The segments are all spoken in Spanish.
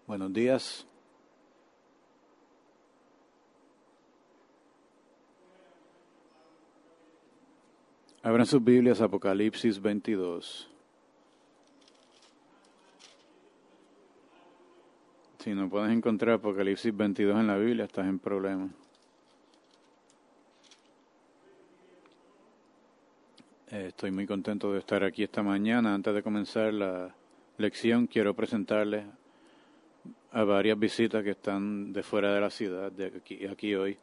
Buenos días. Abran sus Biblias, Apocalipsis 22. Si no puedes encontrar Apocalipsis 22 en la Biblia, estás en problema. Estoy muy contento de estar aquí esta mañana. Antes de comenzar la lección, quiero presentarles a varias visitas que están de fuera de la ciudad, de aquí hoy.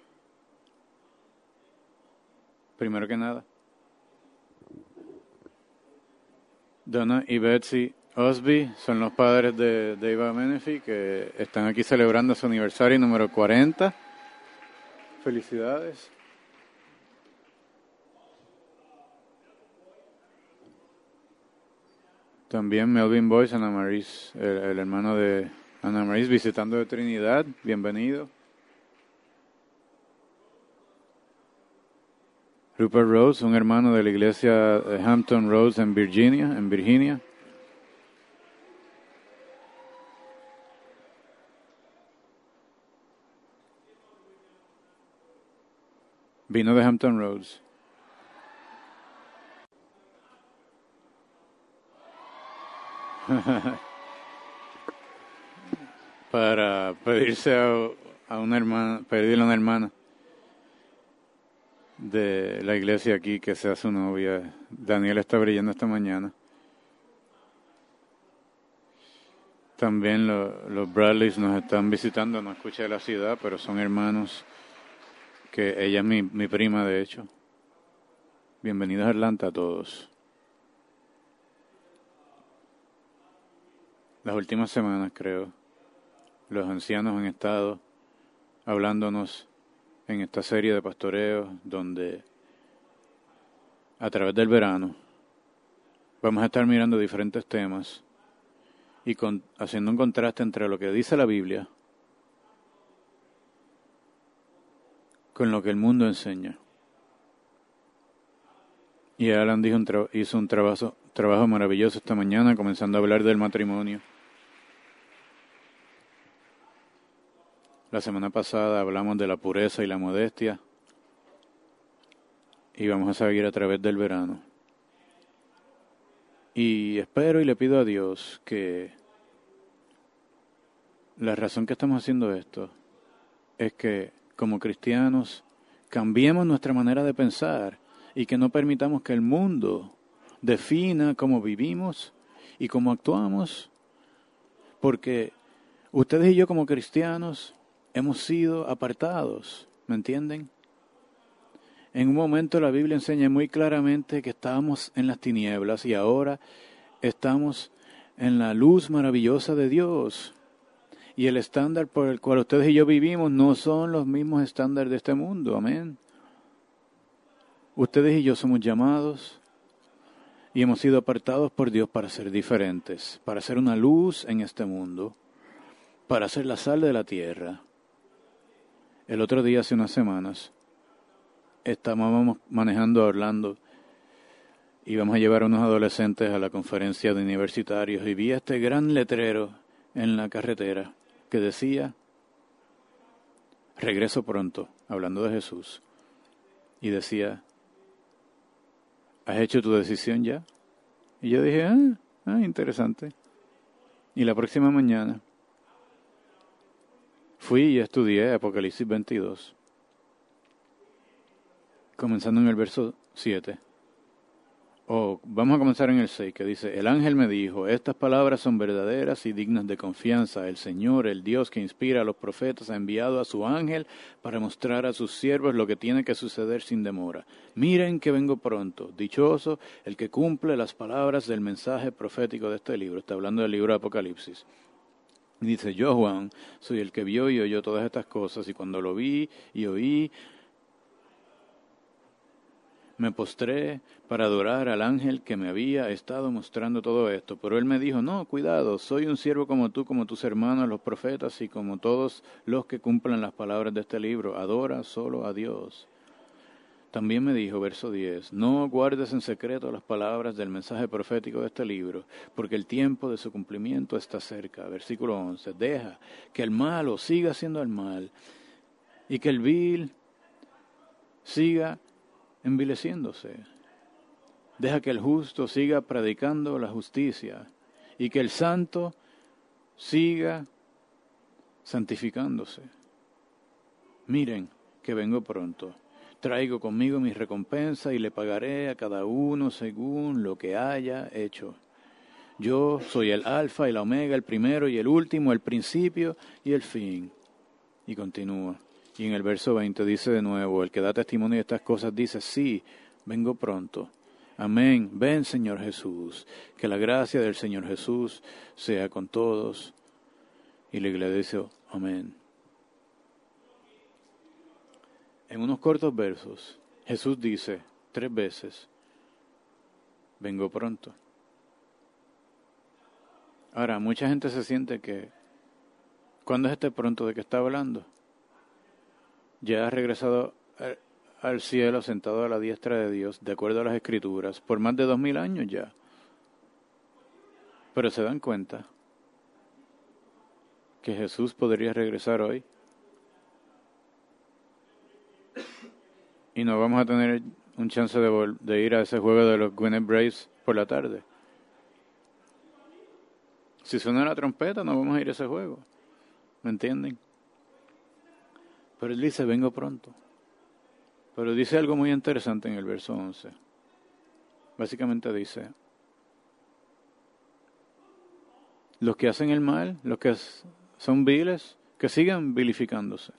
Primero que nada, Donna y Betsy Osby son los padres de Eva Menefee, que están aquí celebrando su aniversario número 40. Felicidades. También Melvin Boyce, Ana Maris, el hermano de Ana Maris, visitando de Trinidad. Bienvenido. Rupert Rose, un hermano de la iglesia de Hampton Roads en Virginia. Vino de Hampton Roads. Para pedirse a una hermana, pedirle a una hermana de la iglesia aquí que sea su novia. Daniel está brillando esta mañana. También los Bradleys nos están visitando, no escuché de la ciudad, pero son hermanos que ella es mi prima, de hecho. Bienvenidos a Atlanta a todos. Las últimas semanas, creo, los ancianos han estado hablándonos en esta serie de pastoreos donde a través del verano vamos a estar mirando diferentes temas y haciendo un contraste entre lo que dice la Biblia con lo que el mundo enseña. Y Alan hizo un trabajo maravilloso esta mañana, comenzando a hablar del matrimonio. La semana pasada hablamos de la pureza y la modestia, y vamos a seguir a través del verano. Y espero y le pido a Dios que la razón que estamos haciendo esto es que como cristianos cambiemos nuestra manera de pensar y que no permitamos que el mundo defina cómo vivimos y cómo actuamos, porque ustedes y yo como cristianos hemos sido apartados, ¿me entienden? En un momento la Biblia enseña muy claramente que estábamos en las tinieblas y ahora estamos en la luz maravillosa de Dios. Y el estándar por el cual ustedes y yo vivimos no son los mismos estándares de este mundo, amén. Ustedes y yo somos llamados y hemos sido apartados por Dios para ser diferentes, para ser una luz en este mundo, para ser la sal de la tierra. El otro día, hace unas semanas, estábamos manejando a Orlando. Íbamos a llevar a unos adolescentes a la conferencia de universitarios y vi este gran letrero en la carretera que decía, regreso pronto, hablando de Jesús. Y decía, ¿has hecho tu decisión ya? Y yo dije, interesante. Y la próxima mañana fui y estudié Apocalipsis 22, comenzando en el verso 7. Vamos a comenzar en el 6, que dice, el ángel me dijo, estas palabras son verdaderas y dignas de confianza. El Señor, el Dios que inspira a los profetas, ha enviado a su ángel para mostrar a sus siervos lo que tiene que suceder sin demora. Miren que vengo pronto. Dichoso el que cumple las palabras del mensaje profético de este libro. Está hablando del libro de Apocalipsis. Y dice, yo, Juan, soy el que vio y oyó todas estas cosas, y cuando lo vi y oí, me postré para adorar al ángel que me había estado mostrando todo esto. Pero él me dijo, no, cuidado, soy un siervo como tú, como tus hermanos, los profetas, y como todos los que cumplen las palabras de este libro. Adora solo a Dios. También me dijo, verso 10, no guardes en secreto las palabras del mensaje profético de este libro, porque el tiempo de su cumplimiento está cerca. Versículo 11, deja que el malo siga siendo el mal y que el vil siga envileciéndose. Deja que el justo siga predicando la justicia y que el santo siga santificándose. Miren que vengo pronto. Traigo conmigo mi recompensa y le pagaré a cada uno según lo que haya hecho. Yo soy el alfa y la omega, el primero y el último, el principio y el fin. Y continúa. Y en el verso 20 dice de nuevo, el que da testimonio de estas cosas dice, sí, vengo pronto. Amén. Ven, Señor Jesús. Que la gracia del Señor Jesús sea con todos. Y la iglesia dice, amén. En unos cortos versos, Jesús dice 3 veces, vengo pronto. Ahora, mucha gente se siente que, ¿cuándo es este pronto de que está hablando? Ya ha regresado al cielo sentado a la diestra de Dios, de acuerdo a las Escrituras, por más de 2000 años ya. Pero se dan cuenta que Jesús podría regresar hoy. Y no vamos a tener un chance de ir a ese juego de los Gwinnett Braves por la tarde. Si suena la trompeta, no vamos a ir a ese juego. ¿Me entienden? Pero él dice, vengo pronto. Pero dice algo muy interesante en el verso 11. Básicamente dice, los que hacen el mal, los que son viles, que sigan vilificándose.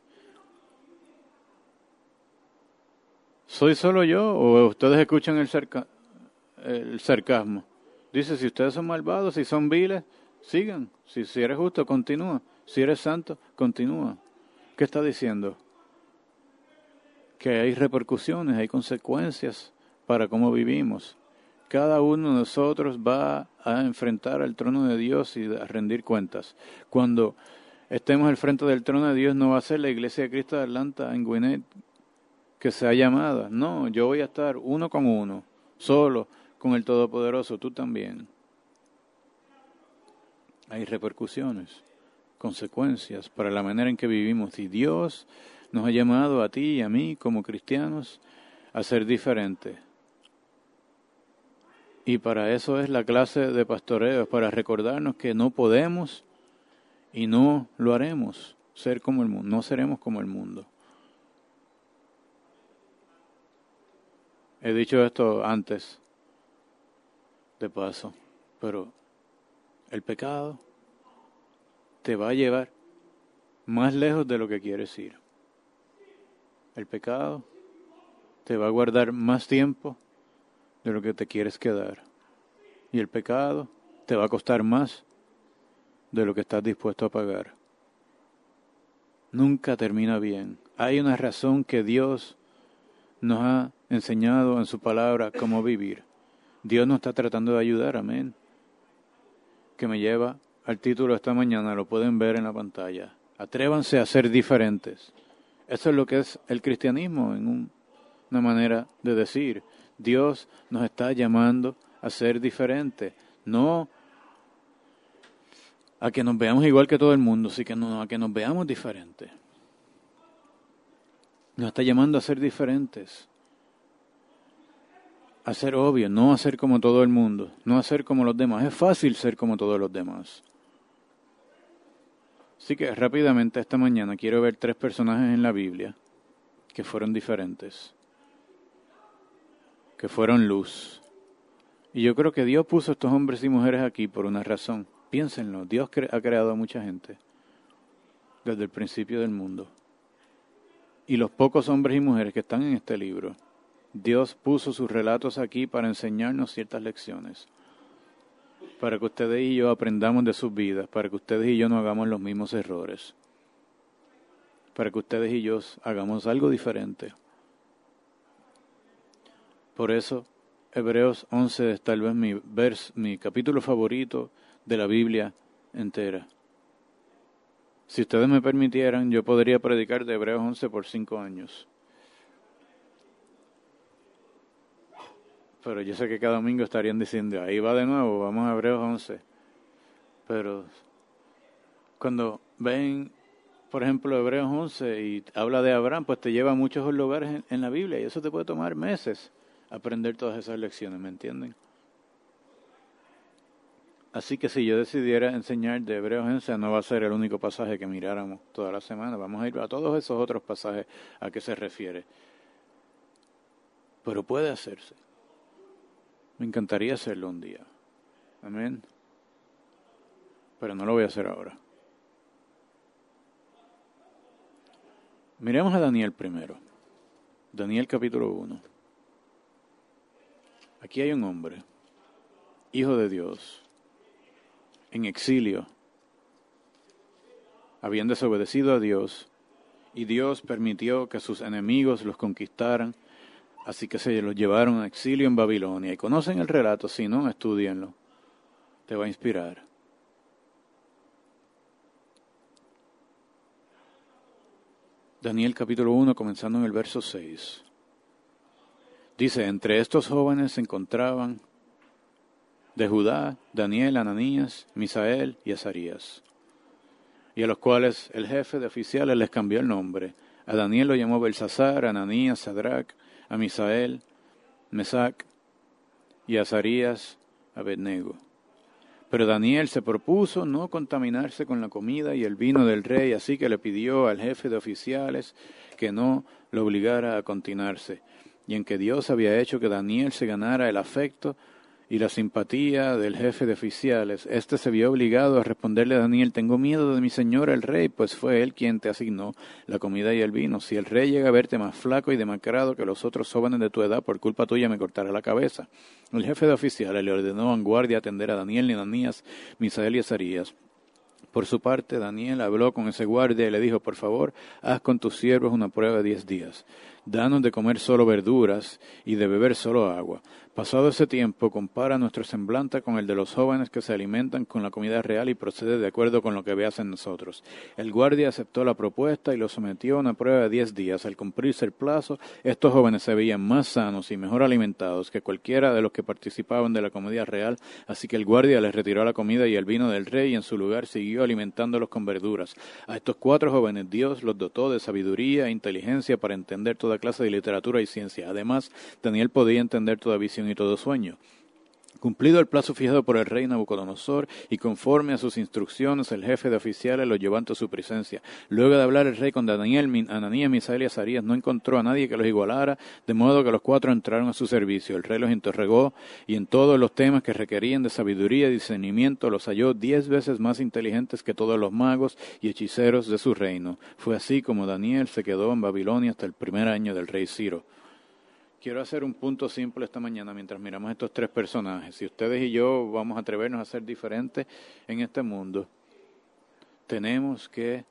¿Soy solo yo o ustedes escuchan el sarcasmo? Dice, si ustedes son malvados, si son viles, sigan. Si eres justo, continúa. Si eres santo, continúa. ¿Qué está diciendo? Que hay repercusiones, hay consecuencias para cómo vivimos. Cada uno de nosotros va a enfrentar al trono de Dios y a rendir cuentas. Cuando estemos al frente del trono de Dios, no va a ser la Iglesia de Cristo de Atlanta en Gwinnett que sea llamada. No, yo voy a estar uno con uno, solo con el Todopoderoso, tú también. Hay repercusiones, consecuencias para la manera en que vivimos. Y Dios nos ha llamado a ti y a mí como cristianos a ser diferentes. Y para eso es la clase de pastoreo, para recordarnos que no podemos y no lo haremos ser como el mundo, no seremos como el mundo. He dicho esto antes, de paso, pero el pecado te va a llevar más lejos de lo que quieres ir. El pecado te va a guardar más tiempo de lo que te quieres quedar. Y el pecado te va a costar más de lo que estás dispuesto a pagar. Nunca termina bien. Hay una razón que Dios nos ha enseñado en su palabra cómo vivir. Dios nos está tratando de ayudar, amén. Que me lleva al título esta mañana, lo pueden ver en la pantalla. Atrévanse a ser diferentes. Eso es lo que es el cristianismo, en una manera de decir. Dios nos está llamando a ser diferentes, no a que nos veamos igual que todo el mundo, sino a que nos veamos diferentes. Nos está llamando a ser diferentes, a ser obvios, no a ser como todo el mundo, no a ser como los demás. Es fácil ser como todos los demás. Así que rápidamente esta mañana quiero ver 3 personajes en la Biblia que fueron diferentes, que fueron luz. Y yo creo que Dios puso a estos hombres y mujeres aquí por una razón. Piénsenlo, Dios ha creado a mucha gente desde el principio del mundo. Y los pocos hombres y mujeres que están en este libro, Dios puso sus relatos aquí para enseñarnos ciertas lecciones, para que ustedes y yo aprendamos de sus vidas, para que ustedes y yo no hagamos los mismos errores, para que ustedes y yo hagamos algo diferente. Por eso, Hebreos 11 es tal vez mi capítulo favorito de la Biblia entera. Si ustedes me permitieran, yo podría predicar de Hebreos 11 por 5 años. Pero yo sé que cada domingo estarían diciendo, ahí va de nuevo, vamos a Hebreos 11. Pero cuando ven, por ejemplo, Hebreos 11 y habla de Abraham, pues te lleva a muchos lugares en la Biblia y eso te puede tomar meses aprender todas esas lecciones, ¿me entienden? Así que si yo decidiera enseñar de Hebreos 11, no va a ser el único pasaje que miráramos toda la semana. Vamos a ir a todos esos otros pasajes a qué se refiere. Pero puede hacerse. Me encantaría hacerlo un día. Amén. Pero no lo voy a hacer ahora. Miremos a Daniel primero. Daniel capítulo 1. Aquí hay un hombre, hijo de Dios, en exilio. Habían desobedecido a Dios y Dios permitió que sus enemigos los conquistaran, así que se los llevaron a exilio en Babilonia. Y conocen el relato, si no, estudienlo. Te va a inspirar. Daniel capítulo 1, comenzando en el verso 6. Dice, entre estos jóvenes se encontraban de Judá, Daniel, Ananías, Misael y Azarías, y a los cuales el jefe de oficiales les cambió el nombre. A Daniel lo llamó Belsasar, a Ananías, Sadrac, a Misael, Mesac, y a Azarías, Abednego. Pero Daniel se propuso no contaminarse con la comida y el vino del rey, así que le pidió al jefe de oficiales que no lo obligara a continuarse, y en que Dios había hecho que Daniel se ganara el afecto y la simpatía del jefe de oficiales. Este se vio obligado a responderle a Daniel, tengo miedo de mi señor el rey, pues fue él quien te asignó la comida y el vino. Si el rey llega a verte más flaco y demacrado que los otros jóvenes de tu edad, por culpa tuya me cortará la cabeza. El jefe de oficiales le ordenó en guardia atender a Daniel, Ananías, Misael y Azarías. Por su parte, Daniel habló con ese guardia y le dijo, por favor, haz con tus siervos una prueba de 10 días. Danos de comer solo verduras y de beber solo agua. Pasado ese tiempo, compara nuestro semblante con el de los jóvenes que se alimentan con la comida real y procede de acuerdo con lo que veas en nosotros. El guardia aceptó la propuesta y lo sometió a una prueba de 10 días. Al cumplirse el plazo, estos jóvenes se veían más sanos y mejor alimentados que cualquiera de los que participaban de la comida real, así que el guardia les retiró la comida y el vino del rey y en su lugar siguió alimentándolos con verduras. A estos 4 jóvenes Dios los dotó de sabiduría e inteligencia para entender toda clase de literatura y ciencia. Además, Daniel podía entender toda visión y todo sueño. Cumplido el plazo fijado por el rey Nabucodonosor y conforme a sus instrucciones, el jefe de oficiales lo llevó ante su presencia. Luego de hablar el rey con Daniel, Ananías, Misael y Azarías, no encontró a nadie que los igualara, de modo que los 4 entraron a su servicio. El rey los interrogó y en todos los temas que requerían de sabiduría y discernimiento los halló 10 veces más inteligentes que todos los magos y hechiceros de su reino. Fue así como Daniel se quedó en Babilonia hasta el primer año del rey Ciro. Quiero hacer un punto simple esta mañana mientras miramos estos 3 personajes. Si ustedes y yo vamos a atrevernos a ser diferentes en este mundo, tenemos que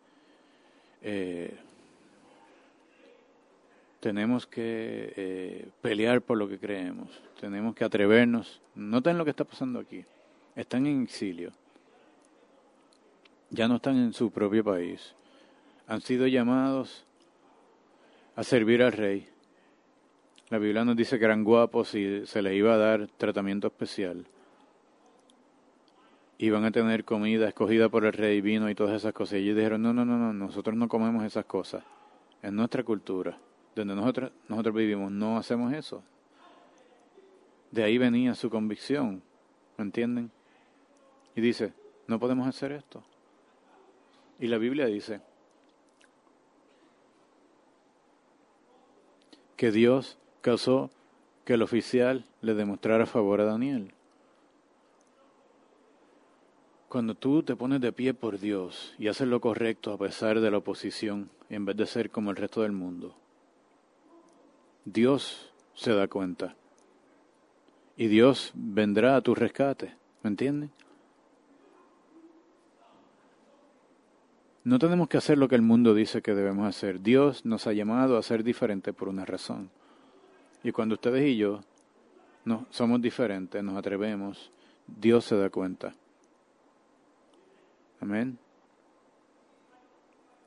pelear por lo que creemos. Tenemos que atrevernos. Noten lo que está pasando aquí. Están en exilio. Ya no están en su propio país. Han sido llamados a servir al rey. La Biblia nos dice que eran guapos y se les iba a dar tratamiento especial. Iban a tener comida escogida por el rey, vino y todas esas cosas. Y ellos dijeron, no, nosotros no comemos esas cosas. En nuestra cultura, donde nosotros vivimos, no hacemos eso. De ahí venía su convicción, ¿me entienden? Y dice, no podemos hacer esto. Y la Biblia dice que Dios causó que el oficial le demostrara favor a Daniel. Cuando tú te pones de pie por Dios y haces lo correcto a pesar de la oposición, en vez de ser como el resto del mundo, Dios se da cuenta. Y Dios vendrá a tu rescate, ¿me entiendes? No tenemos que hacer lo que el mundo dice que debemos hacer. Dios nos ha llamado a ser diferentes por una razón. Y cuando ustedes y yo no somos diferentes, nos atrevemos, Dios se da cuenta. Amén.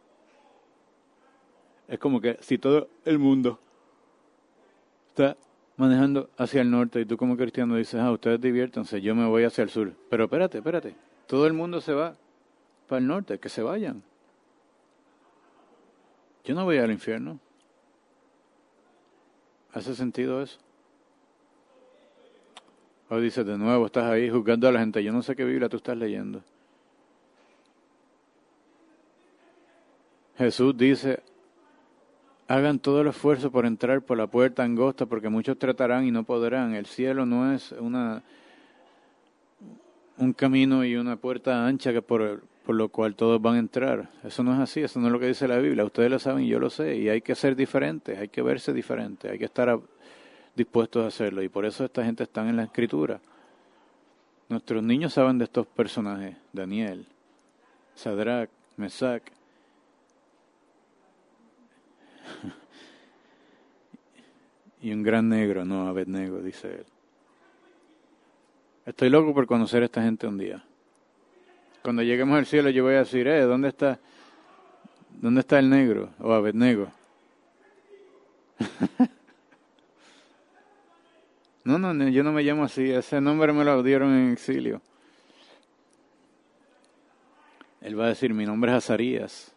Es como que si todo el mundo está manejando hacia el norte y tú como cristiano dices, ustedes diviértanse, yo me voy hacia el sur. Pero espérate, todo el mundo se va para el norte, que se vayan. Yo no voy al infierno. ¿Hace sentido eso? O dices de nuevo, estás ahí juzgando a la gente, yo no sé qué Biblia tú estás leyendo. Jesús dice, hagan todo el esfuerzo por entrar por la puerta angosta, porque muchos tratarán y no podrán. El cielo no es un camino y una puerta ancha que por lo cual todos van a entrar. Eso no es así, eso no es lo que dice la Biblia. Ustedes lo saben y yo lo sé. Y hay que ser diferentes, hay que verse diferentes, hay que estar dispuestos a hacerlo. Y por eso esta gente está en la Escritura. Nuestros niños saben de estos personajes. Daniel, Sadrach, Mesach. Y un gran negro, no, Abednego, dice él. Estoy loco por conocer a esta gente un día. Cuando lleguemos al cielo yo voy a decir, ¿dónde está el negro? O Abednego. No, yo no me llamo así, ese nombre me lo dieron en exilio. Él va a decir, mi nombre es Azarías.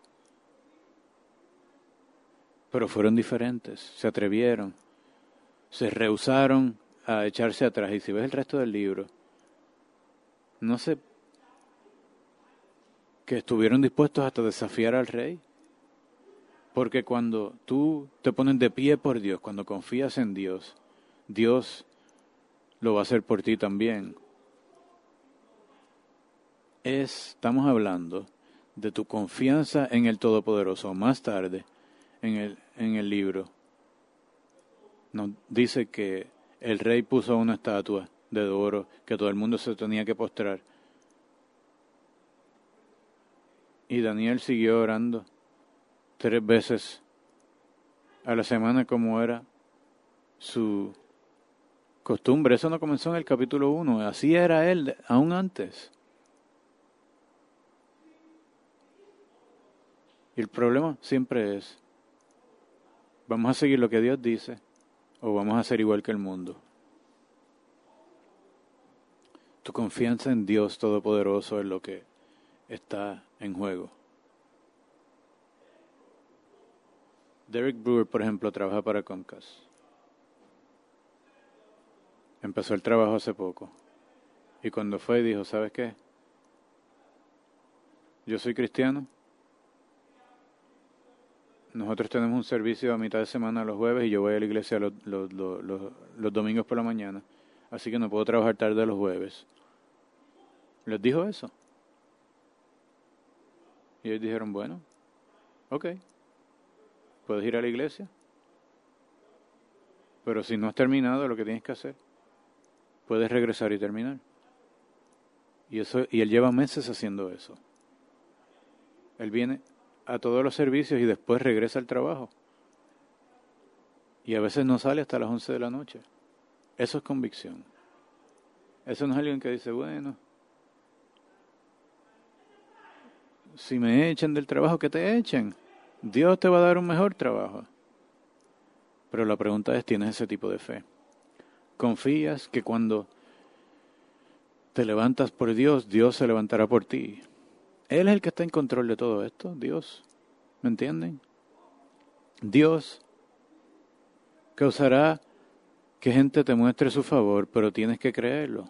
Pero fueron diferentes, se atrevieron, se rehusaron a echarse atrás. Y si ves el resto del libro, no sé, que estuvieron dispuestos hasta desafiar al rey. Porque cuando tú te pones de pie por Dios, cuando confías en Dios, Dios lo va a hacer por ti también. Estamos hablando de tu confianza en el Todopoderoso. Más tarde, en el libro, nos dice que el rey puso una estatua de oro que todo el mundo se tenía que postrar. Y Daniel siguió orando 3 veces a la semana como era su costumbre. Eso no comenzó en el capítulo 1, así era él aún antes. Y el problema siempre es, ¿vamos a seguir lo que Dios dice o vamos a ser igual que el mundo? Tu confianza en Dios Todopoderoso es lo que está en juego. Derek Brewer, por ejemplo, trabaja para Comcast. Empezó el trabajo hace poco. Y cuando fue, dijo, ¿sabes qué? Yo soy cristiano. Nosotros tenemos un servicio a mitad de semana los jueves y yo voy a la iglesia los domingos por la mañana. Así que no puedo trabajar tarde los jueves. Les dijo eso. Y ellos dijeron, bueno, ok, puedes ir a la iglesia. Pero si no has terminado lo que tienes que hacer, puedes regresar y terminar. Y él lleva meses haciendo eso. Él viene a todos los servicios y después regresa al trabajo. Y a veces no sale hasta las 11 de la noche. Eso es convicción. Eso no es alguien que dice, bueno, si me echan del trabajo, que te echen. Dios te va a dar un mejor trabajo. Pero la pregunta es, ¿tienes ese tipo de fe? ¿Confías que cuando te levantas por Dios, Dios se levantará por ti? Él es el que está en control de todo esto, Dios. ¿Me entienden? Dios causará que gente te muestre su favor, pero tienes que creerlo.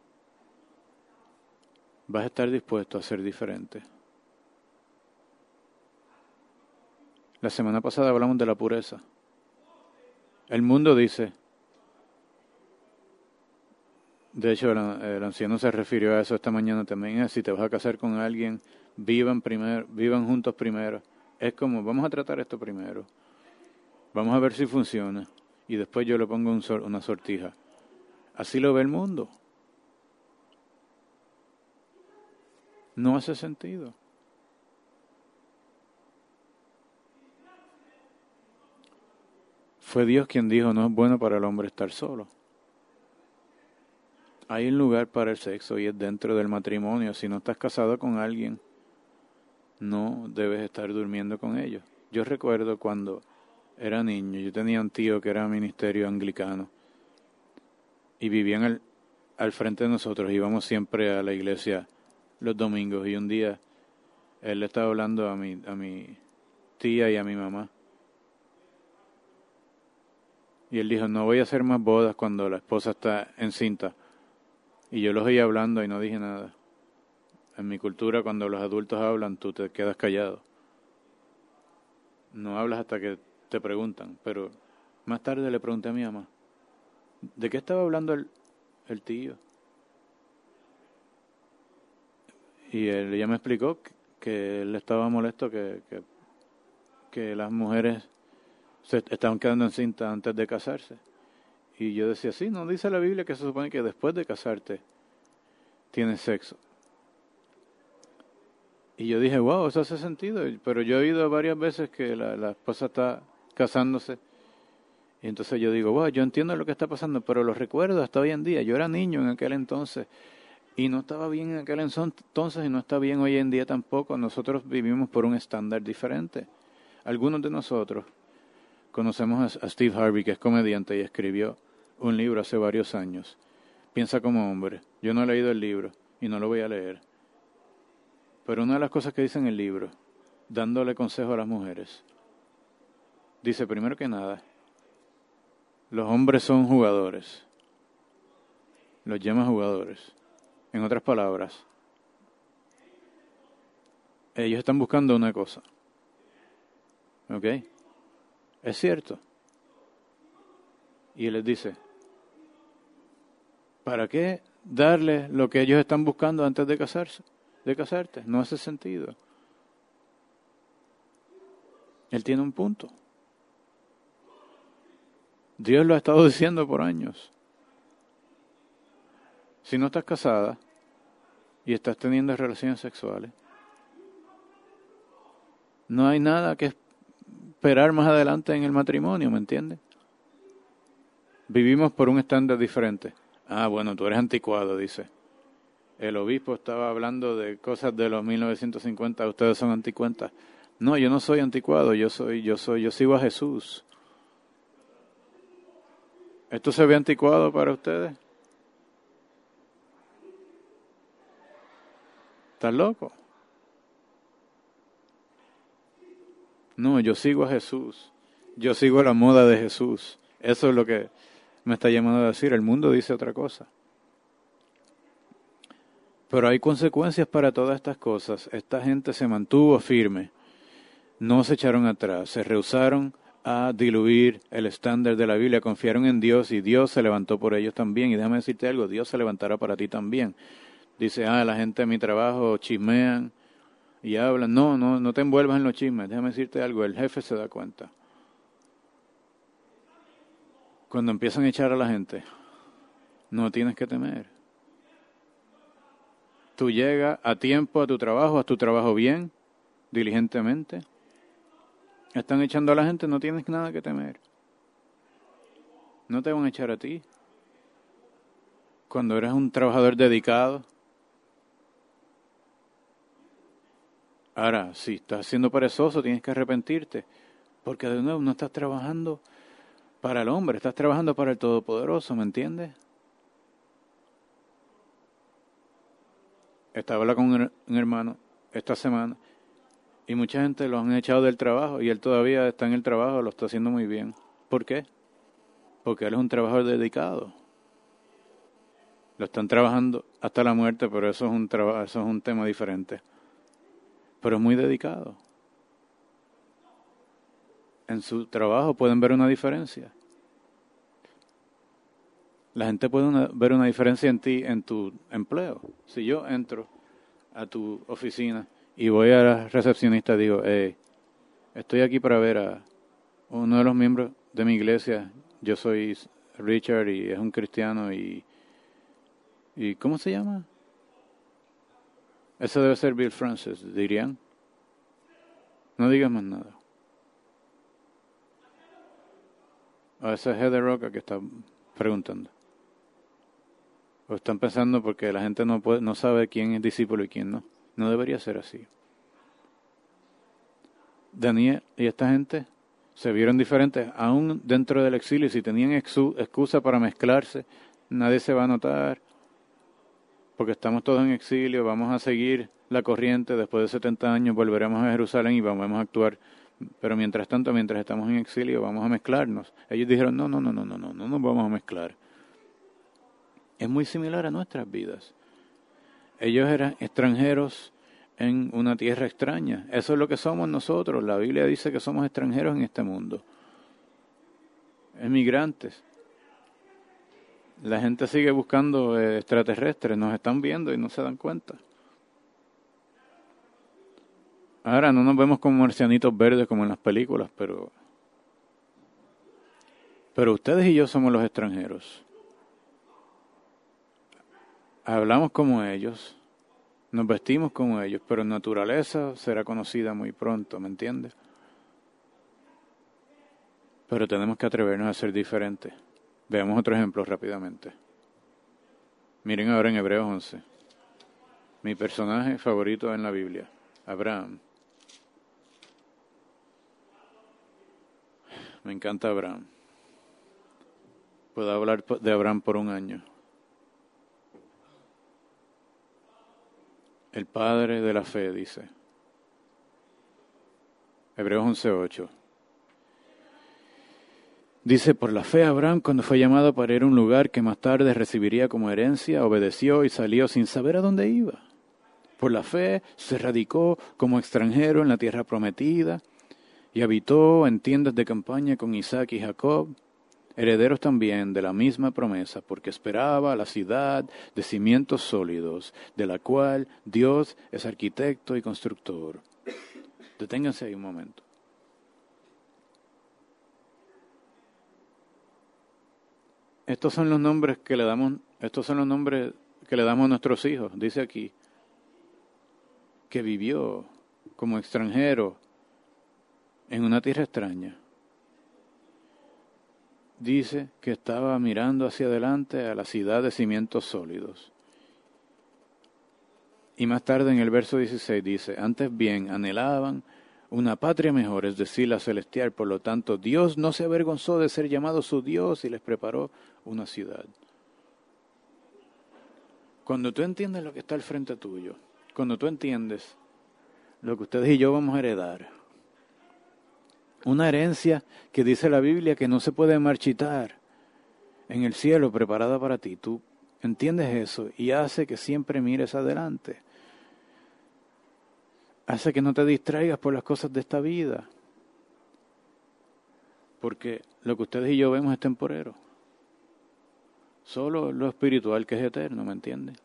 Vas a estar dispuesto a ser diferente. La semana pasada hablamos de la pureza. El mundo dice, de hecho el anciano se refirió a eso esta mañana también, si te vas a casar con alguien, vivan juntos primero. Es como, vamos a tratar esto primero, vamos a ver si funciona, y después yo le pongo una sortija. Así lo ve el mundo. No hace sentido. Fue Dios quien dijo, no es bueno para el hombre estar solo. Hay un lugar para el sexo y es dentro del matrimonio. Si no estás casado con alguien, no debes estar durmiendo con ellos. Yo recuerdo cuando era niño, yo tenía un tío que era ministerio anglicano y vivían al frente de nosotros. Íbamos siempre a la iglesia los domingos y un día él le estaba hablando a mi tía y a mi mamá. Y él dijo, no voy a hacer más bodas cuando la esposa está encinta. Y yo los oí hablando y no dije nada. En mi cultura, cuando los adultos hablan, tú te quedas callado. No hablas hasta que te preguntan. Pero más tarde le pregunté a mi mamá, ¿de qué estaba hablando el tío? Y ella me explicó que él estaba molesto que las mujeres se estaban quedando encintas antes de casarse. Y yo decía, sí, no dice la Biblia que se supone que después de casarte tienes sexo. Y yo dije, wow, eso hace sentido. Pero yo he oído varias veces que la esposa está casándose. Y entonces yo digo, wow, yo entiendo lo que está pasando, pero lo recuerdo hasta hoy en día. Yo era niño en aquel entonces. Y no estaba bien en aquel entonces y no está bien hoy en día tampoco. Nosotros vivimos por un estándar diferente. Algunos de nosotros conocemos a Steve Harvey, que es comediante y escribió un libro hace varios años. Piensa como hombre. Yo no he leído el libro y no lo voy a leer. Pero una de las cosas que dice en el libro, dándole consejo a las mujeres, dice primero que nada, los hombres son jugadores. Los llama jugadores. En otras palabras, ellos están buscando una cosa. ¿Ok? Es cierto. Y él les dice, ¿para qué darles lo que ellos están buscando antes de casarse? De casarte? No hace sentido. Él tiene un punto. Dios lo ha estado diciendo por años. Si no estás casada y estás teniendo relaciones sexuales, no hay nada que esperar más adelante en el matrimonio, ¿me entiendes? Vivimos por un estándar diferente. Ah, bueno, tú eres anticuado, dice. El obispo estaba hablando de cosas de los 1950, ustedes son anticuentas. No, yo no soy anticuado, yo sigo a Jesús. ¿Esto se ve anticuado para ustedes? ¿Estás loco? No, yo sigo a Jesús. Yo sigo la moda de Jesús. Eso es lo que me está llamando a decir. El mundo dice otra cosa. Pero hay consecuencias para todas estas cosas. Esta gente se mantuvo firme. No se echaron atrás. Se rehusaron a diluir el estándar de la Biblia. Confiaron en Dios y Dios se levantó por ellos también. Y déjame decirte algo, Dios se levantará para ti también. Dice, la gente de mi trabajo chismean y hablan. No te envuelvas en los chismes. Déjame decirte algo, el jefe se da cuenta. Cuando empiezan a echar a la gente, no tienes que temer. Tú llegas a tiempo a tu trabajo, haz tu trabajo bien, diligentemente. Están echando a la gente, no tienes nada que temer. No te van a echar a ti. Cuando eres un trabajador dedicado. Ahora, si estás siendo perezoso, tienes que arrepentirte. Porque de nuevo no estás trabajando para el hombre, estás trabajando para el Todopoderoso, ¿me entiendes? Estaba hablando con un hermano esta semana y mucha gente lo han echado del trabajo y él todavía está en el trabajo, lo está haciendo muy bien. ¿Por qué? Porque él es un trabajador dedicado. Lo están trabajando hasta la muerte, pero eso es un tema diferente. Pero es muy dedicado. En su trabajo pueden ver una diferencia. La gente puede ver una diferencia en ti, en tu empleo. Si yo entro a tu oficina y voy a la recepcionista y digo, estoy aquí para ver a uno de los miembros de mi iglesia. Yo soy Richard y es un cristiano y ¿cómo se llama? Ese debe ser Bill Francis, dirían. No digas más nada. A esa es Heather Roca que está preguntando. O están pensando porque la gente no sabe quién es discípulo y quién no. No debería ser así. Daniel y esta gente se vieron diferentes aún dentro del exilio. Si tenían excusa para mezclarse, nadie se va a notar, porque estamos todos en exilio, vamos a seguir la corriente, después de 70 años volveremos a Jerusalén y vamos a actuar, pero mientras tanto, mientras estamos en exilio, vamos a mezclarnos. Ellos dijeron, no nos vamos a mezclar. Es muy similar a nuestras vidas. Ellos eran extranjeros en una tierra extraña. Eso es lo que somos nosotros. La Biblia dice que somos extranjeros en este mundo. Emigrantes. La gente sigue buscando extraterrestres, nos están viendo y no se dan cuenta. Ahora no nos vemos como marcianitos verdes como en las películas, pero ustedes y yo somos los extranjeros. Hablamos como ellos, nos vestimos como ellos, pero naturaleza será conocida muy pronto, ¿me entiendes? Pero tenemos que atrevernos a ser diferentes. Veamos otro ejemplo rápidamente. Miren ahora en Hebreos 11. Mi personaje favorito en la Biblia, Abraham. Me encanta Abraham. Puedo hablar de Abraham por un año. El padre de la fe, dice. Hebreos 11:8. Dice, por la fe Abraham, cuando fue llamado para ir a un lugar que más tarde recibiría como herencia, obedeció y salió sin saber a dónde iba. Por la fe se radicó como extranjero en la tierra prometida y habitó en tiendas de campaña con Isaac y Jacob, herederos también de la misma promesa, porque esperaba la ciudad de cimientos sólidos, de la cual Dios es arquitecto y constructor. Deténganse ahí un momento. Estos son los nombres que le damos a nuestros hijos. Dice aquí que vivió como extranjero en una tierra extraña. Dice que estaba mirando hacia adelante a la ciudad de cimientos sólidos. Y más tarde en el verso 16 dice, antes bien anhelaban una patria mejor, es decir, la celestial. Por lo tanto, Dios no se avergonzó de ser llamado su Dios y les preparó una ciudad. Cuando tú entiendes lo que está al frente tuyo, cuando tú entiendes lo que ustedes y yo vamos a heredar, una herencia que dice la Biblia que no se puede marchitar en el cielo preparada para ti, tú entiendes eso y hace que siempre mires adelante. Hace que no te distraigas por las cosas de esta vida. Porque lo que ustedes y yo vemos es temporero. Solo lo espiritual que es eterno, ¿me entiendes?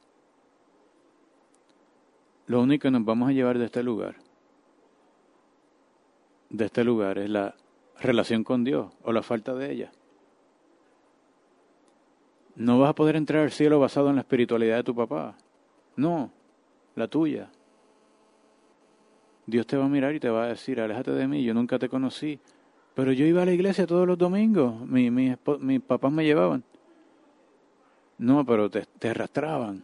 Lo único que nos vamos a llevar de este lugar es la relación con Dios o la falta de ella. No vas a poder entrar al cielo basado en la espiritualidad de tu papá. No, la tuya. Dios te va a mirar y te va a decir, aléjate de mí, yo nunca te conocí. Pero yo iba a la iglesia todos los domingos, mis papás me llevaban. No, pero te arrastraban.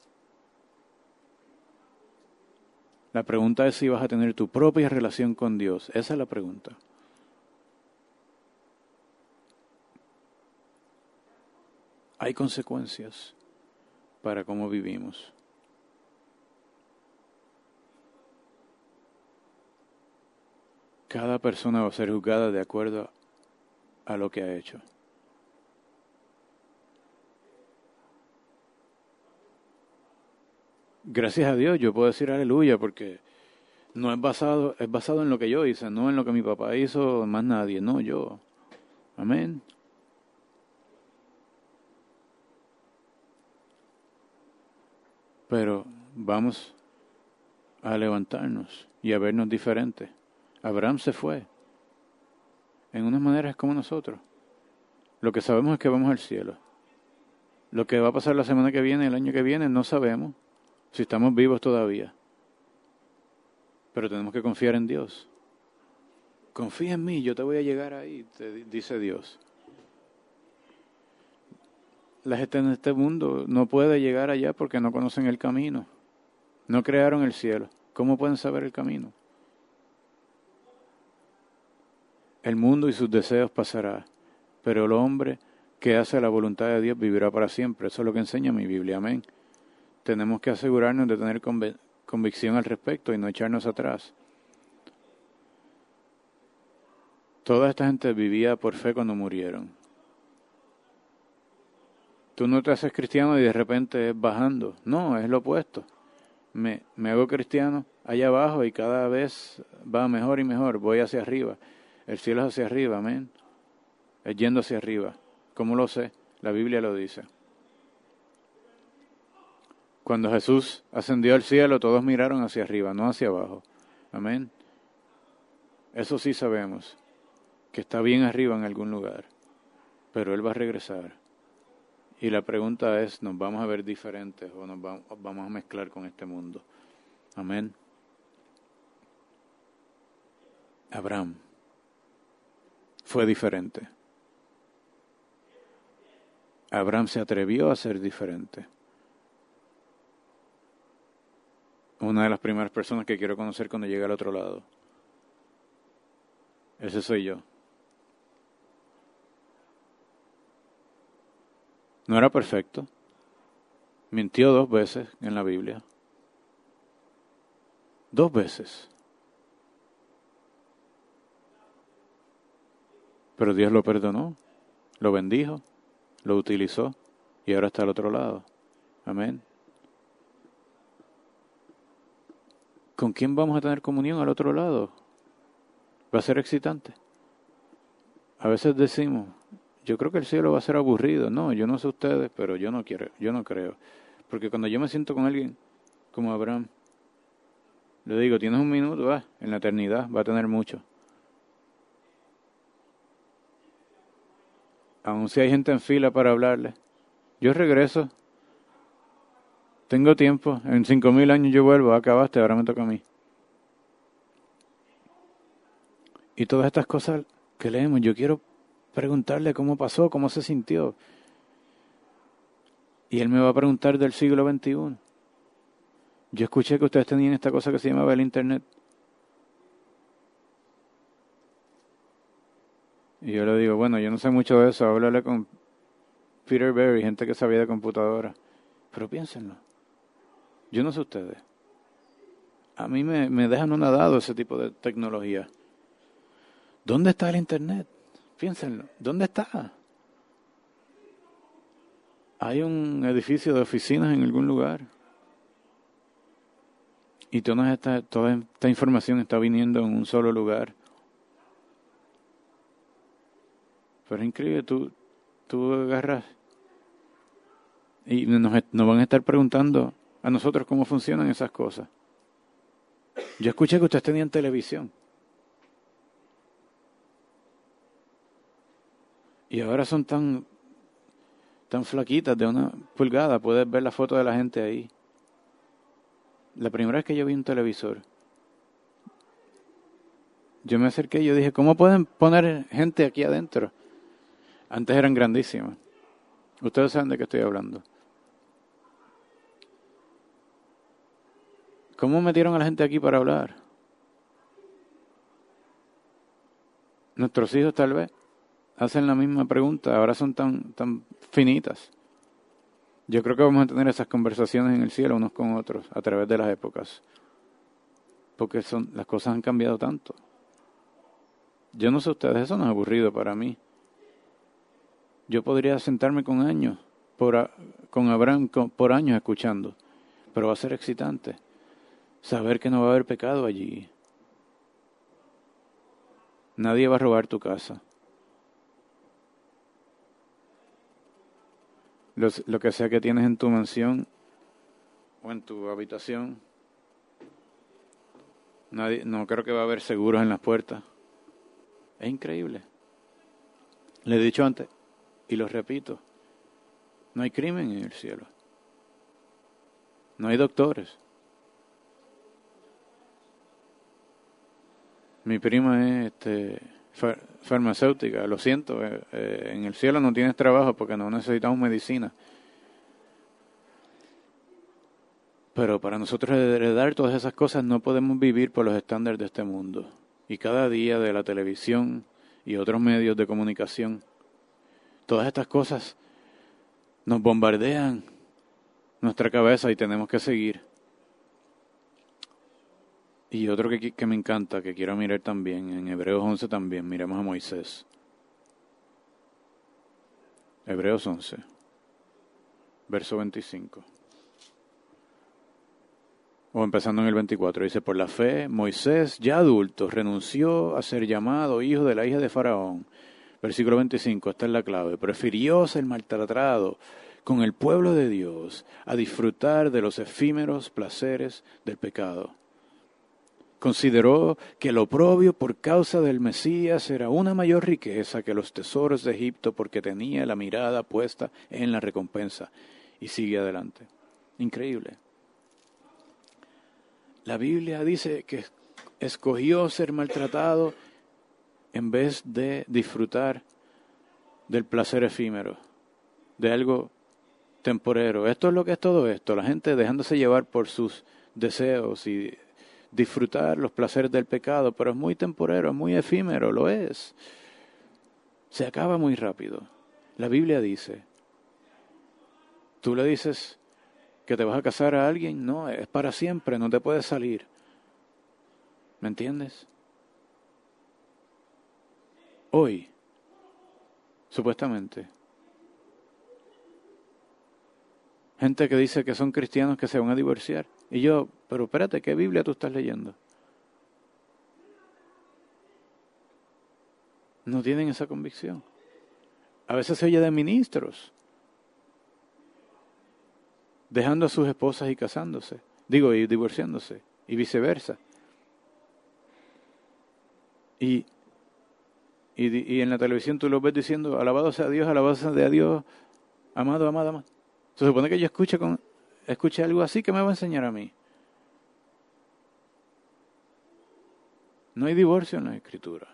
La pregunta es si vas a tener tu propia relación con Dios. Esa es la pregunta. Hay consecuencias para cómo vivimos. Cada persona va a ser juzgada de acuerdo a lo que ha hecho. Gracias a Dios yo puedo decir aleluya porque no es basado en lo que yo hice, no en lo que mi papá hizo, más nadie, no yo. Amén. Pero vamos a levantarnos y a vernos diferentes. Abraham se fue. En unas maneras como nosotros. Lo que sabemos es que vamos al cielo. Lo que va a pasar la semana que viene, el año que viene, no sabemos. Si estamos vivos todavía. Pero tenemos que confiar en Dios. Confía en mí, yo te voy a llegar ahí, te dice Dios. La gente en este mundo no puede llegar allá porque no conocen el camino. No crearon el cielo. ¿Cómo pueden saber el camino? El mundo y sus deseos pasará, pero el hombre que hace la voluntad de Dios vivirá para siempre. Eso es lo que enseña mi Biblia, amén. Tenemos que asegurarnos de tener convicción al respecto y no echarnos atrás. Toda esta gente vivía por fe cuando murieron. Tú no te haces cristiano y de repente es bajando. No, es lo opuesto. Me hago cristiano allá abajo y cada vez va mejor y mejor. Voy hacia arriba. El cielo es hacia arriba, amén. Es yendo hacia arriba. ¿Cómo lo sé? La Biblia lo dice. Cuando Jesús ascendió al cielo, todos miraron hacia arriba, no hacia abajo. Amén. Eso sí sabemos, que está bien arriba en algún lugar, pero Él va a regresar. Y la pregunta es, ¿nos vamos a ver diferentes o nos vamos a mezclar con este mundo? Amén. Abraham fue diferente. Abraham se atrevió a ser diferente. Una de las primeras personas que quiero conocer cuando llegue al otro lado. Ese soy yo. No era perfecto. Mintió 2 veces en la Biblia. 2 veces. Pero Dios lo perdonó, lo bendijo, lo utilizó y ahora está al otro lado. Amén. ¿Con quién vamos a tener comunión al otro lado? Va a ser excitante. A veces decimos, yo creo que el cielo va a ser aburrido. No, yo no sé ustedes, pero yo no creo. Porque cuando yo me siento con alguien como Abraham, le digo, tienes 1 minuto, en la eternidad va a tener mucho. Aun si hay gente en fila para hablarle, yo regreso. Tengo tiempo, en 5,000 años yo vuelvo, acabaste, ahora me toca a mí. Y todas estas cosas que leemos, yo quiero preguntarle cómo pasó, cómo se sintió. Y él me va a preguntar del siglo XXI. Yo escuché que ustedes tenían esta cosa que se llamaba el Internet. Y yo le digo, bueno, yo no sé mucho de eso, háblale con Peter Berry, gente que sabía de computadora. Pero piénsenlo. Yo no sé ustedes. A mí me dejan nadado ese tipo de tecnología. ¿Dónde está el Internet? Piénsenlo. ¿Dónde está? Hay un edificio de oficinas en algún lugar. Y toda esta información está viniendo en un solo lugar. Pero es increíble, tú agarras y nos van a estar preguntando a nosotros cómo funcionan esas cosas. Yo escuché que ustedes tenían televisión. Y ahora son tan flaquitas, de 1 pulgada, puedes ver la foto de la gente ahí. La primera vez que yo vi un televisor, yo me acerqué y yo dije, ¿cómo pueden poner gente aquí adentro? Antes eran grandísimas. Ustedes saben de qué estoy hablando. ¿Cómo metieron a la gente aquí para hablar? Nuestros hijos tal vez hacen la misma pregunta, ahora son tan finitas. Yo creo que vamos a tener esas conversaciones en el cielo unos con otros a través de las épocas. Porque las cosas han cambiado tanto. Yo no sé ustedes, eso no es aburrido para mí. Yo podría sentarme con Abraham por años escuchando, pero va a ser excitante saber que no va a haber pecado allí. Nadie va a robar tu casa. Lo que sea que tienes en tu mansión o en tu habitación, no creo que va a haber seguros en las puertas. Es increíble. Le he dicho antes, y lo repito, no hay crimen en el cielo. No hay doctores. Mi prima es farmacéutica, lo siento, en el cielo no tienes trabajo porque no necesitamos medicina. Pero para nosotros heredar todas esas cosas no podemos vivir por los estándares de este mundo. Y cada día de la televisión y otros medios de comunicación, Todas estas cosas nos bombardean nuestra cabeza y tenemos que seguir. Y otro que me encanta, que quiero mirar también, en Hebreos 11 también, miremos a Moisés. Hebreos 11, verso 25. O empezando en el 24, dice, por la fe, Moisés, ya adulto, renunció a ser llamado hijo de la hija de Faraón. Versículo 25, esta es la clave. Prefirió ser maltratado con el pueblo de Dios a disfrutar de los efímeros placeres del pecado. Consideró que el oprobio por causa del Mesías era una mayor riqueza que los tesoros de Egipto porque tenía la mirada puesta en la recompensa. Y sigue adelante. Increíble. La Biblia dice que escogió ser maltratado en vez de disfrutar del placer efímero, de algo temporero. Esto es lo que es todo esto, la gente dejándose llevar por sus deseos y disfrutar los placeres del pecado, pero es muy temporero, es muy efímero, lo es. Se acaba muy rápido. La Biblia dice, tú le dices que te vas a casar a alguien, no, es para siempre, no te puedes salir. ¿Me entiendes? Hoy, supuestamente, gente que dice que son cristianos que se van a divorciar. Y yo, pero espérate, ¿qué Biblia tú estás leyendo? No tienen esa convicción. A veces se oye de ministros dejando a sus esposas y casándose, y divorciándose, y viceversa. Y en la televisión tú lo ves diciendo, alabado sea Dios, amado, amado, amado. Se supone que yo escuche algo así que me va a enseñar a mí. No hay divorcio en la Escritura.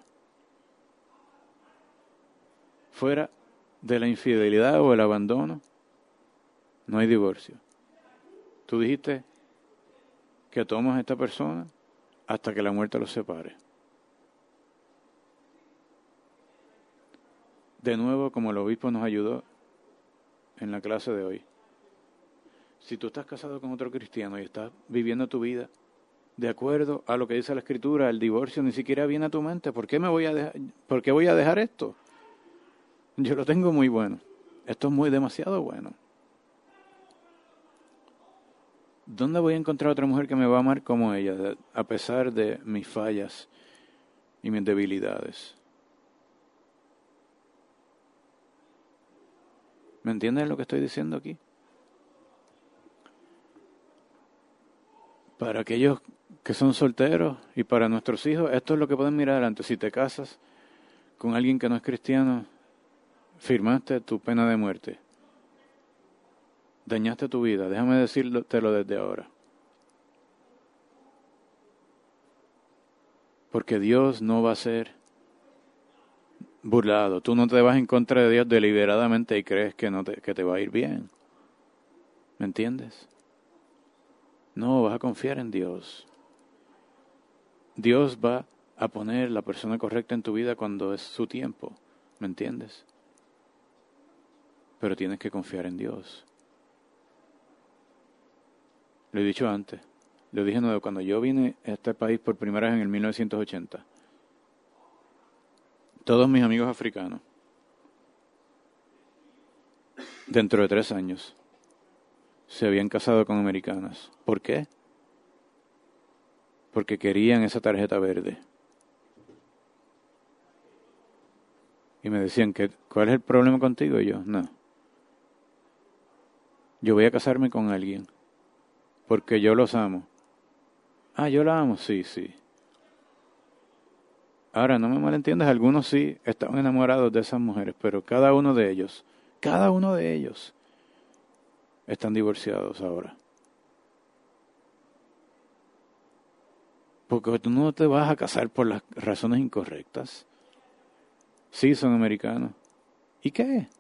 Fuera de la infidelidad o el abandono, no hay divorcio. Tú dijiste que tomas a esta persona hasta que la muerte los separe. De nuevo, como el obispo nos ayudó en la clase de hoy. Si tú estás casado con otro cristiano y estás viviendo tu vida de acuerdo a lo que dice la Escritura, el divorcio ni siquiera viene a tu mente. ¿Por qué voy a dejar esto? Yo lo tengo muy bueno. Esto es demasiado bueno. ¿Dónde voy a encontrar otra mujer que me va a amar como ella, a pesar de mis fallas y mis debilidades? ¿Me entiendes lo que estoy diciendo aquí? Para aquellos que son solteros y para nuestros hijos, esto es lo que pueden mirar adelante. Si te casas con alguien que no es cristiano, firmaste tu pena de muerte. Dañaste tu vida. Déjame decírtelo desde ahora. Porque Dios no va a ser burlado. Tú no te vas en contra de Dios deliberadamente y crees que te va a ir bien. ¿Me entiendes? No, vas a confiar en Dios. Dios va a poner la persona correcta en tu vida cuando es su tiempo. ¿Me entiendes? Pero tienes que confiar en Dios. Lo he dicho antes. Lo dije nuevo, cuando yo vine a este país por primera vez en el 1980. Todos mis amigos africanos, dentro de 3 años, se habían casado con americanas. ¿Por qué? Porque querían esa tarjeta verde. Y me decían, ¿cuál es el problema contigo? Y yo, no. Yo voy a casarme con alguien, porque yo los amo. Ah, yo la amo, sí, sí. Ahora, no me malentiendas, algunos sí estaban enamorados de esas mujeres, pero cada uno de ellos están divorciados ahora. Porque tú no te vas a casar por las razones incorrectas. Sí, son americanos. ¿Y qué?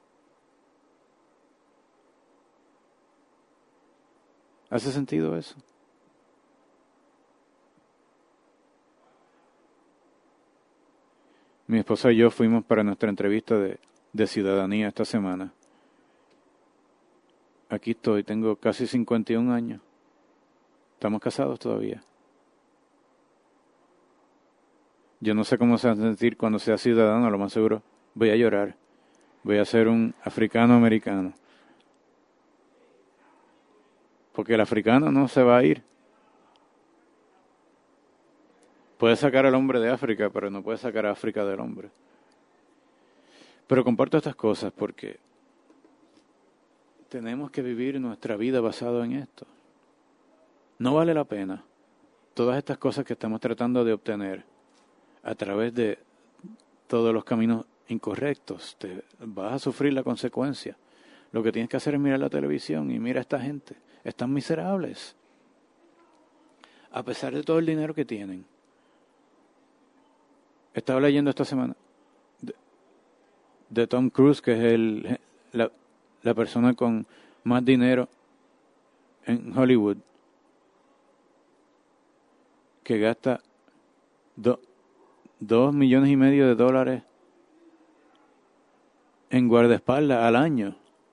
¿Hace sentido eso? Mi esposa y yo fuimos para nuestra entrevista de de ciudadanía esta semana. Aquí estoy, tengo casi 51 años. Estamos casados todavía. Yo no sé cómo se va a sentir cuando sea ciudadano, lo más seguro voy a llorar. Voy a ser un africano-americano. Porque el africano no se va a ir. Puede sacar al hombre de África, pero no puede sacar a África del hombre. Pero comparto estas cosas porque tenemos que vivir nuestra vida basado en esto. No vale la pena todas estas cosas que estamos tratando de obtener a través de todos los caminos incorrectos. Te vas a sufrir la consecuencia. Lo que tienes que hacer es mirar la televisión y mira a esta gente. Están miserables. A pesar de todo el dinero que tienen. Estaba leyendo esta semana de Tom Cruise, que es la persona con más dinero en Hollywood, que gasta $2,5 millones en guardaespaldas al año.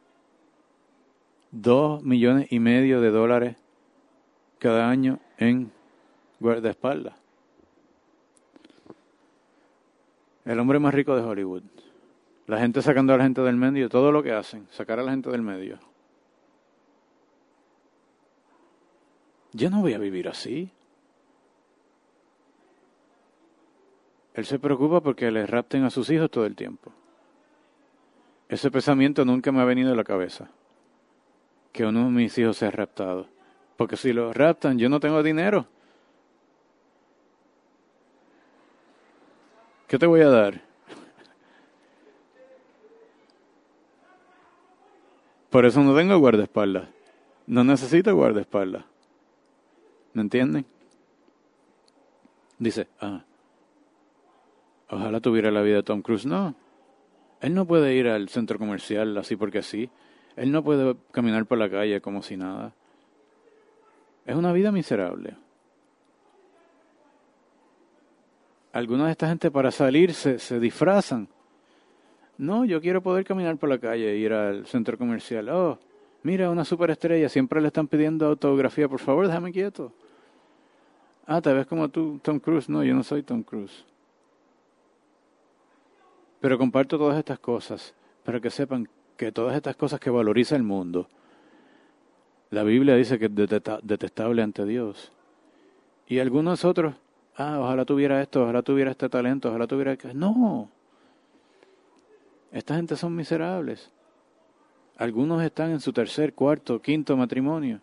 $2,5 millones cada año en guardaespaldas. El hombre más rico de Hollywood. La gente sacando a la gente del medio, todo lo que hacen, sacar a la gente del medio. Yo no voy a vivir así. Él se preocupa porque le rapten a sus hijos todo el tiempo. Ese pensamiento nunca me ha venido a la cabeza. Que uno de mis hijos sea raptado. Porque si lo raptan, yo no tengo dinero. ¿Qué te voy a dar? Por eso no tengo guardaespaldas. No necesito guardaespaldas. ¿Me entienden? Dice, ojalá tuviera la vida de Tom Cruise. No. Él no puede ir al centro comercial así porque sí. Él no puede caminar por la calle como si nada. Es una vida miserable. Algunas de esta gente para salir se disfrazan. No, yo quiero poder caminar por la calle e ir al centro comercial. Oh, mira, una superestrella. Siempre le están pidiendo autografía. Por favor, déjame quieto. Te ves como tú, Tom Cruise. No, yo no soy Tom Cruise. Pero comparto todas estas cosas para que sepan que todas estas cosas que valoriza el mundo, la Biblia dice que es detestable ante Dios. Y algunos otros, ojalá tuviera esto, ojalá tuviera este talento, ojalá tuviera... No. Esta gente son miserables. Algunos están en su tercer, cuarto, quinto matrimonio.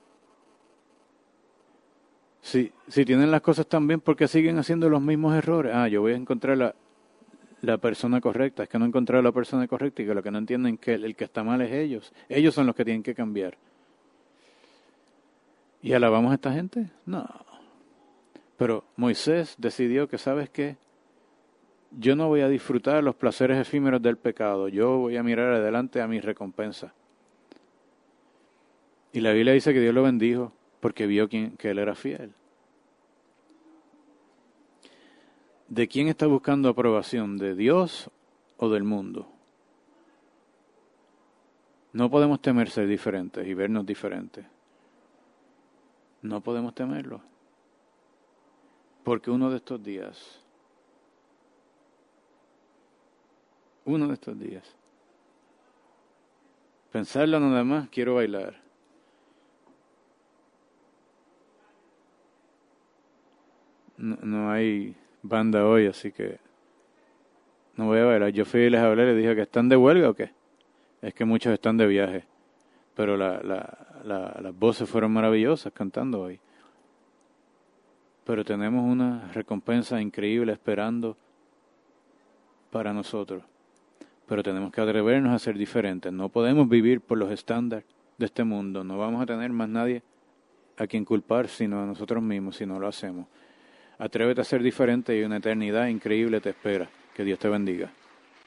Si tienen las cosas tan bien, ¿por qué siguen haciendo los mismos errores? Yo voy a encontrar la persona correcta. Es que no he encontrado la persona correcta y que lo que no entienden es que el que está mal es ellos. Ellos son los que tienen que cambiar. ¿Y alabamos a esta gente? No. Pero Moisés decidió que, ¿sabes qué? Yo no voy a disfrutar los placeres efímeros del pecado. Yo voy a mirar adelante a mi recompensa. Y la Biblia dice que Dios lo bendijo porque vio que él era fiel. ¿De quién está buscando aprobación? ¿De Dios o del mundo? No podemos temer ser diferentes y vernos diferentes. No podemos temerlo. Porque uno de estos días, pensarlo nada más, quiero bailar. No hay banda hoy, así que no voy a bailar. Yo fui y les hablé, les dije que están de huelga o qué. Es que muchos están de viaje. Pero las voces fueron maravillosas cantando hoy. Pero tenemos una recompensa increíble esperando para nosotros. Pero tenemos que atrevernos a ser diferentes. No podemos vivir por los estándares de este mundo. No vamos a tener más nadie a quien culpar sino a nosotros mismos si no lo hacemos. Atrévete a ser diferente y una eternidad increíble te espera. Que Dios te bendiga.